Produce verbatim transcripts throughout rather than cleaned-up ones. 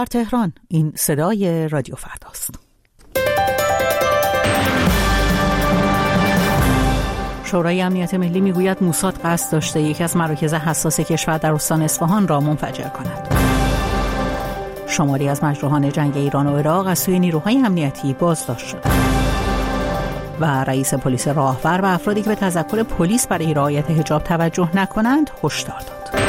در تهران این صدای رادیو فرداست. شورای امنیت ملی میگوید موساد قصد داشته یکی از مراکز حساس کشور در استان اصفهان را منفجر کند. شماری از مجروحان جنگ ایران و عراق از سوی نیروهای امنیتی بازداشت شد. و رئیس پلیس راهور و افرادی که به تذکر پلیس برای رعایت حجاب توجه نکنند هشدار داد.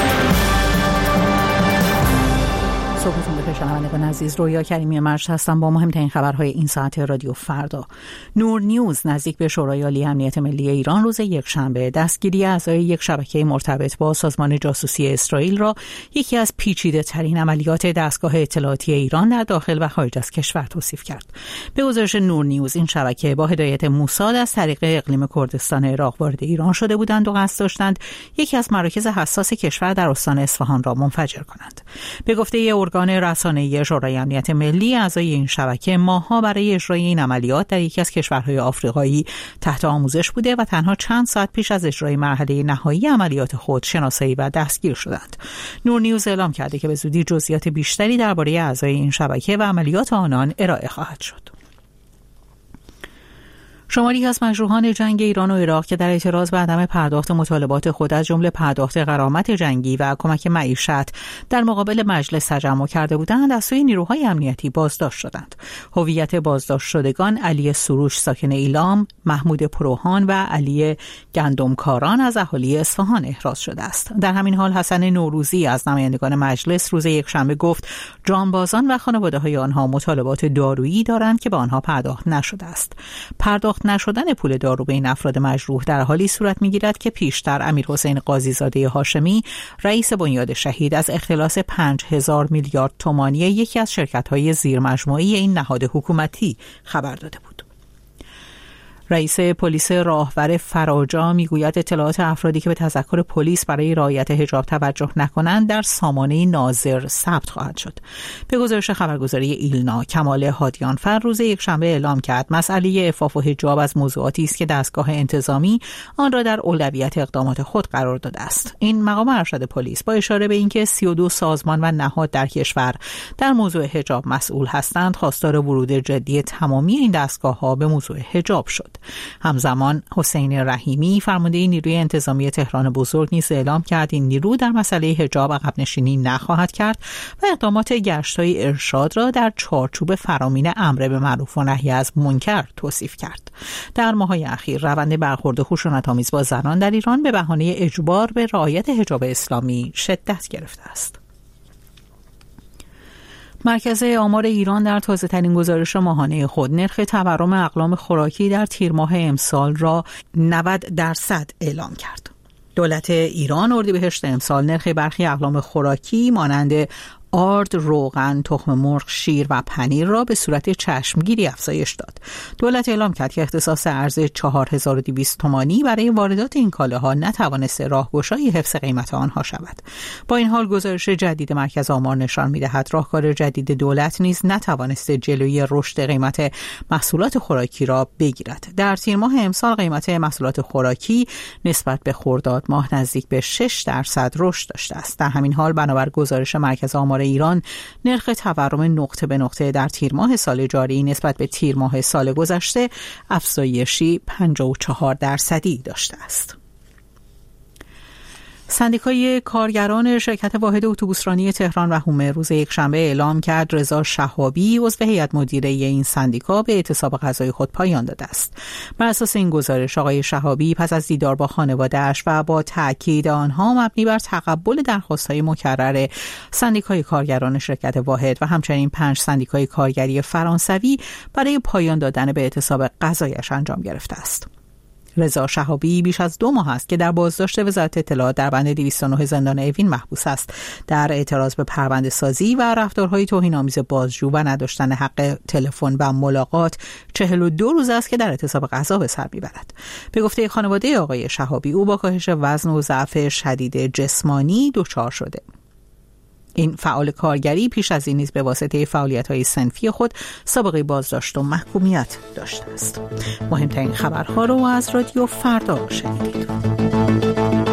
صبحتون بخیر شنوندگان عزیز، رویا کریمی مرج هستم با مهمترین خبرهای این ساعت رادیو فردا. نور نیوز نزدیک به شورای عالی امنیت ملی ایران روز یکشنبه دستگیری اعضای یک شبکه مرتبط با سازمان جاسوسی اسرائیل را یکی از پیچیده ترین عملیات دستگاه اطلاعاتی ایران در داخل و خارج از کشور توصیف کرد. به گزارش نور نیوز این شبکه با هدایت موساد از طریق اقلیم کردستان عراق وارد ایران شده بودند و قصد داشتند یکی از مراکز حساس کشور در استان اصفهان را منفجر کنند. به گفته ارگان رسانه‌ای شورای امنیت ملی، اعضای این شبکه ماه‌ها برای اجرای این عملیات در یکی از کشورهای آفریقایی تحت آموزش بوده و تنها چند ساعت پیش از اجرای مرحله نهایی عملیات خود شناسایی و دستگیر شدند. نور نیوز اعلام کرده که به زودی جزئیات بیشتری درباره اعضای این شبکه و عملیات آنان ارائه خواهد شد. شماری از مجروحان جنگ ایران و عراق که در اعتراض به عدم پرداخت مطالبات خود از جمله پرداخت غرامت جنگی و کمک معیشت در مقابل مجلس تجمع کرده بودند از سوی نیروهای امنیتی بازداشت شدند. هویت بازداشت شدگان علی سروش ساکن ایلام، محمود پروهان و علی گندمکاران از اهالی اصفهان احراز شده است. در همین حال حسن نوروزی از نمایندگان مجلس روز یکشنبه گفت جانبازان و خانواده‌های آنها مطالبات دارویی دارند که به آنها پرداخت نشده است. پرداخت نشدن پول دارو به این افراد مجروح در حالی صورت می‌گیرد که پیشتر امیرحسین قاضی‌زاده هاشمی رئیس بنیاد شهید از اختلاس پنج هزار میلیارد تومانی یکی از شرکت‌های زیرمجموعه این نهاد حکومتی خبر داده بود. رئیس پلیس راهور فراجا میگوید اطلاعات افرادی که به تذکر پلیس برای رعایت حجاب توجه نکنند در سامانه ناظر ثبت خواهد شد. به گزارش خبرگزاری ایلنا، کمال هادیانفر روز یکشنبه اعلام کرد مسئله عفاف و حجاب از موضوعاتی است که دستگاه انتظامی آن را در اولویت اقدامات خود قرار داده است. این مقام ارشد پلیس با اشاره به اینکه سی و دو سازمان و نهاد در کشور در موضوع حجاب مسئول هستند، خواستار ورود جدی تمامی این دستگاه‌ها به موضوع حجاب شد. همزمان حسین رحیمی فرمانده نیروی انتظامی تهران بزرگ نیز اعلام کرد این نیرو در مسئله حجاب عقب نشینی نخواهد کرد و اقدامات گشت‌های ارشاد را در چارچوب فرامین امر به معروف و نهی از منکر توصیف کرد. در ماه‌های اخیر روند برخورد خشونت‌آمیز با زنان در ایران به بهانه اجبار به رعایت حجاب اسلامی شدت گرفته است. مرکز آمار ایران در تازه‌ترین گزارش ماهانه خود نرخ تورم اقلام خوراکی در تیر ماه امسال را نود درصد اعلام کرد. دولت ایران اردیبهشت امسال نرخ برخی اقلام خوراکی مانند آرد، روغن، تخم مرغ، شیر و پنیر را به صورت چشمگیری افزایش داد. دولت اعلام کرد که اختصاص ارز چهار هزار و دویست تومانی برای واردات این کالاها نتوانسته راهگشای حفظ قیمت آنها شود. با این حال گزارش جدید مرکز آمار نشان می‌دهد راهکار جدید دولت نیز نتوانسته جلوی رشد قیمت محصولات خوراکی را بگیرد. در تیر ماه امسال قیمت محصولات خوراکی نسبت به خرداد ماه نزدیک به شش درصد رشد داشته است. در همین حال بنابر گزارش مرکز آمار ایران نرخ تورم نقطه به نقطه در تیر ماه سال جاری نسبت به تیر ماه سال گذشته افزایشی پنجاه و چهار درصدی داشته است. سندیکای کارگران شرکت واحد اتوبوسرانی تهران و هومه روز یکشنبه اعلام کرد رضا شهابی عضو هیئت مدیره این سندیکا به اعتصاب غذای خود پایان داده است. بر اساس این گزارش آقای شهابی پس از دیدار با خانواده‌اش و با تاکید آنها مبنی بر تقبل درخواست‌های مکرر سندیکای کارگران شرکت واحد و همچنین پنج سندیکای کارگری فرانسوی برای پایان دادن به اعتصاب غذایش انجام گرفته است. رضا شهابی بیش از دو ماه است که در بازداشت وزارت اطلاعات در بند دویست و نه زندان اوین محبوس است. در اعتراض به پرونده سازی و رفتارهای توهین‌آمیز بازجو و نداشتن حق تلفن و ملاقات چهل و دو روز است که در اعتصاب غذا به سر میبرد. به گفته خانواده آقای شهابی او با کاهش وزن و ضعف شدید جسمانی دچار شده. این فعال کارگری پیش از این نیز به واسطه فعالیت‌های صنفی خود سابقه بازداشت و محکومیت داشته است. مهمترین خبرها رو از رادیو فردا شنیدید.